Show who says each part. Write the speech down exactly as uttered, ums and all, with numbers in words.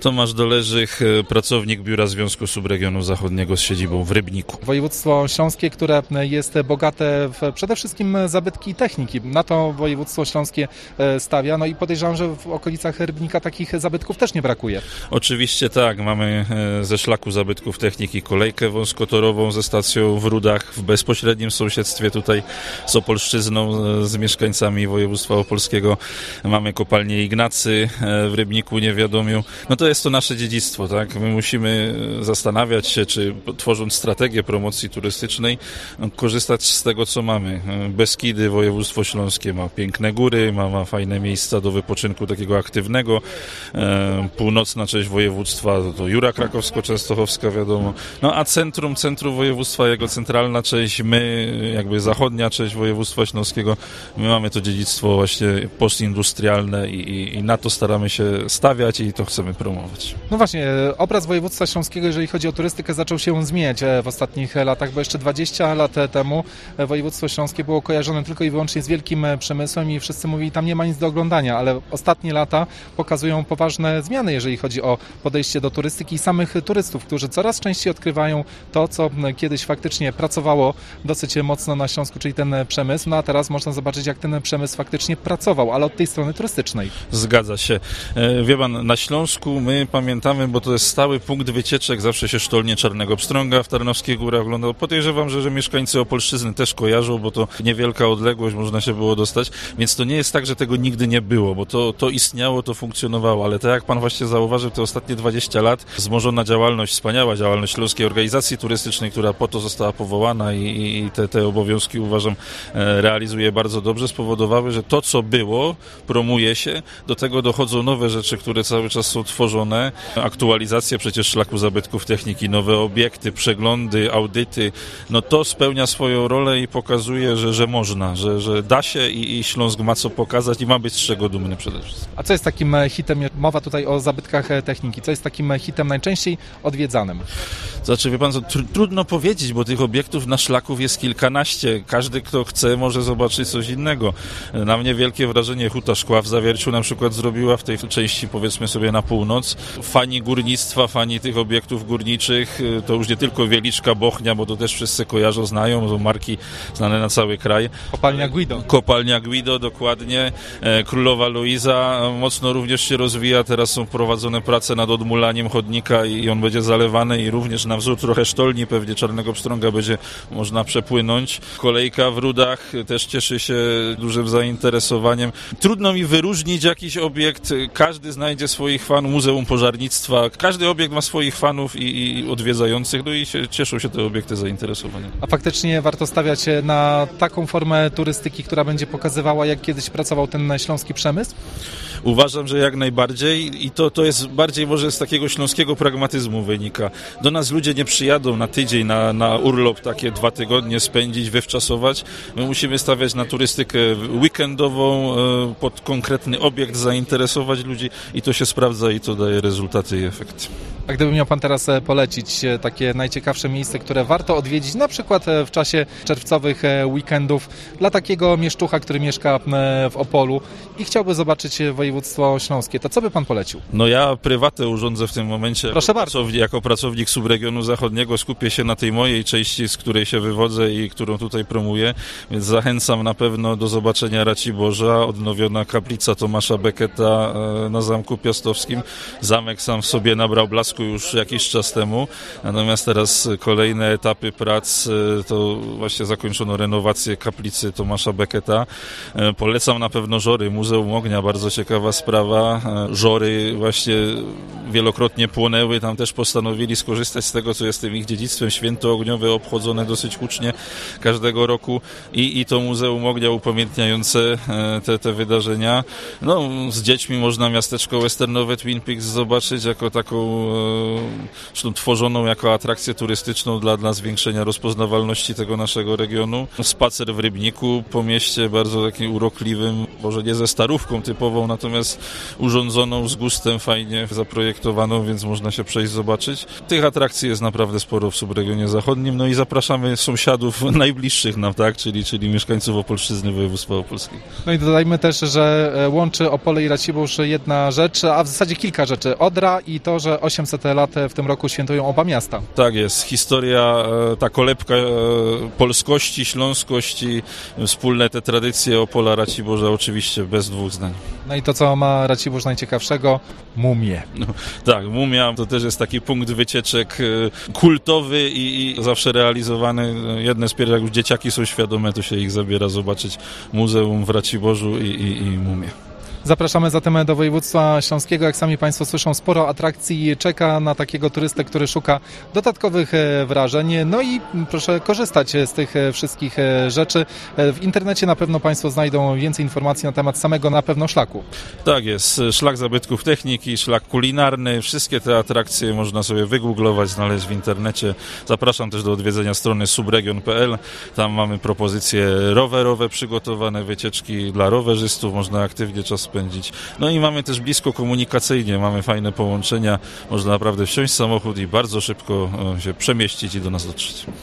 Speaker 1: Tomasz Doleżych, pracownik Biura Związku Subregionu Zachodniego z siedzibą w Rybniku.
Speaker 2: Województwo śląskie, które jest bogate w przede wszystkim zabytki i techniki. Na to województwo śląskie stawia, no i podejrzewam, że w okolicach Rybnika takich zabytków też nie brakuje.
Speaker 1: Oczywiście tak, mamy ze szlaku zabytków techniki kolejkę wąskotorową ze stacją w Rudach, w bezpośrednim sąsiedztwie tutaj z Opolszczyzną, z mieszkańcami województwa opolskiego. Mamy kopalnię Ignacy w Rybniku, Niewiadomiu. No to jest to nasze dziedzictwo, tak? My musimy zastanawiać się, czy tworząc strategię promocji turystycznej, korzystać z tego, co mamy. Beskidy, województwo śląskie ma piękne góry, ma, ma fajne miejsca do wypoczynku takiego aktywnego. E, północna część województwa to Jura Krakowsko-Częstochowska, wiadomo. No a centrum, centrum województwa, jego centralna część, my, jakby zachodnia część województwa śląskiego, my mamy to dziedzictwo właśnie postindustrialne i, i, i na to staramy się stawiać i to chcemy promować.
Speaker 2: No właśnie, obraz województwa śląskiego, jeżeli chodzi o turystykę, zaczął się zmieniać w ostatnich latach, bo jeszcze dwadzieścia lat temu województwo śląskie było kojarzone tylko i wyłącznie z wielkim przemysłem i wszyscy mówili, tam nie ma nic do oglądania, ale ostatnie lata pokazują poważne zmiany, jeżeli chodzi o podejście do turystyki i samych turystów, którzy coraz częściej odkrywają to, co kiedyś faktycznie pracowało dosyć mocno na Śląsku, czyli ten przemysł, no a teraz można zobaczyć, jak ten przemysł faktycznie pracował, ale od tej strony turystycznej.
Speaker 1: Zgadza się. Wie pan, na Śląsku my pamiętamy, bo to jest stały punkt wycieczek, zawsze się sztolnie Czarnego Pstrąga w Tarnowskich Górach oglądał. Podejrzewam, że, że mieszkańcy Opolszczyzny też kojarzą, bo to niewielka odległość, można się było dostać, więc to nie jest tak, że tego nigdy nie było, bo to, to istniało, to funkcjonowało, ale tak jak pan właśnie zauważył, te ostatnie dwadzieścia lat wzmożona działalność, wspaniała działalność Śląskiej Organizacji Turystycznej, która po to została powołana i, i te, te obowiązki, uważam, realizuje bardzo dobrze, spowodowały, że to, co było, promuje się, do tego dochodzą nowe rzeczy, które cały czas są tworzone, aktualizacje przecież szlaku zabytków techniki, nowe obiekty, przeglądy, audyty, no to spełnia swoją rolę i pokazuje, że, że można, że, że da się i, i Śląsk ma co pokazać i ma być z czego dumny przede wszystkim.
Speaker 2: A co jest takim hitem, mowa tutaj o zabytkach techniki, co jest takim hitem najczęściej odwiedzanym?
Speaker 1: Znaczy, wie pan co, tr- trudno powiedzieć, bo tych obiektów na szlaków jest kilkanaście. Każdy, kto chce, może zobaczyć coś innego. Na mnie wielkie wrażenie Huta Szkła w Zawierciu na przykład zrobiła w tej części, powiedzmy sobie, na północ. Fani górnictwa, fani tych obiektów górniczych, to już nie tylko Wieliczka, Bochnia, bo to też wszyscy kojarzą, znają, są marki znane na cały kraj.
Speaker 2: Kopalnia Guido.
Speaker 1: Kopalnia Guido, dokładnie. Królowa Luiza mocno również się rozwija. Teraz są prowadzone prace nad odmulaniem chodnika i on będzie zalewany i również na wzór trochę sztolni, pewnie Czarnego Pstrąga będzie można przepłynąć. Kolejka w Rudach też cieszy się dużym zainteresowaniem. Trudno mi wyróżnić jakiś obiekt. Każdy znajdzie swoich fanów. Muzeum Pożarnictwa. Każdy obiekt ma swoich fanów i, i odwiedzających, no i się, cieszą się te obiekty zainteresowaniem.
Speaker 2: A faktycznie warto stawiać na taką formę turystyki, która będzie pokazywała, jak kiedyś pracował ten śląski przemysł?
Speaker 1: Uważam, że jak najbardziej i to, to jest bardziej może z takiego śląskiego pragmatyzmu wynika. Do nas ludzie nie przyjadą na tydzień, na, na urlop takie dwa tygodnie spędzić, wywczasować. My musimy stawiać na turystykę weekendową, pod konkretny obiekt, zainteresować ludzi i to się sprawdza i to daje rezultaty i efekty.
Speaker 2: A gdyby miał pan teraz polecić takie najciekawsze miejsce, które warto odwiedzić, na przykład w czasie czerwcowych weekendów dla takiego mieszczucha, który mieszka w Opolu i chciałby zobaczyć województwo śląskie, to co by pan polecił?
Speaker 1: No ja prywatę urządzę w tym momencie.
Speaker 2: Proszę
Speaker 1: jako
Speaker 2: bardzo.
Speaker 1: Pracownik, jako pracownik subregionu zachodniego skupię się na tej mojej części, z której się wywodzę i którą tutaj promuję, więc zachęcam na pewno do zobaczenia Raciborza, odnowiona kaplica Tomasza Becketa na Zamku Piastowskim. Zamek sam w sobie nabrał blasku już jakiś czas temu, natomiast teraz kolejne etapy prac to właśnie zakończono renowację kaplicy Tomasza Becketa. Polecam na pewno Żory, Muzeum Ognia, bardzo ciekawa sprawa. Żory właśnie wielokrotnie płonęły, tam też postanowili skorzystać z tego, co jest tym ich dziedzictwem. Święto ogniowe obchodzone dosyć hucznie każdego roku i, i to Muzeum Ognia upamiętniające te, te wydarzenia. No, z dziećmi można miasteczko westernowe Twin Peaks zobaczyć jako taką zresztą tworzoną jako atrakcję turystyczną dla, dla zwiększenia rozpoznawalności tego naszego regionu. Spacer w Rybniku po mieście, bardzo takim urokliwym, może nie ze starówką typową, natomiast urządzoną z gustem, fajnie zaprojektowaną. zaprojektowaną, więc można się przejść, zobaczyć. Tych atrakcji jest naprawdę sporo w subregionie zachodnim, no i zapraszamy sąsiadów najbliższych nam, tak, czyli, czyli mieszkańców Opolszczyzny, województwa opolskiego.
Speaker 2: No i dodajmy też, że łączy Opole i Racibórz jedna rzecz, a w zasadzie kilka rzeczy. Odra i to, że osiemset lat w tym roku świętują oba miasta.
Speaker 1: Tak jest. Historia, ta kolebka polskości, śląskości, wspólne te tradycje Opola, Raciborza, oczywiście bez dwóch zdań.
Speaker 2: No i to, co ma Racibórz najciekawszego? Mumie.
Speaker 1: No, tak, mumia to też jest taki punkt wycieczek kultowy i, i zawsze realizowany. Jedne z pierwszych, jak już dzieciaki są świadome, to się ich zabiera zobaczyć muzeum w Raciborzu i, i, i mumię.
Speaker 2: Zapraszamy zatem do województwa śląskiego. Jak sami Państwo słyszą, sporo atrakcji czeka na takiego turystę, który szuka dodatkowych wrażeń. No i proszę korzystać z tych wszystkich rzeczy. W internecie na pewno Państwo znajdą więcej informacji na temat samego na pewno szlaku.
Speaker 1: Tak jest. Szlak zabytków techniki, szlak kulinarny. Wszystkie te atrakcje można sobie wygooglować, znaleźć w internecie. Zapraszam też do odwiedzenia strony subregion kropka p l. Tam mamy propozycje rowerowe przygotowane, wycieczki dla rowerzystów. Można aktywnie czas spędzić. No i mamy też blisko komunikacyjnie, mamy fajne połączenia, można naprawdę wsiąść w samochód i bardzo szybko się przemieścić i do nas dotrzeć.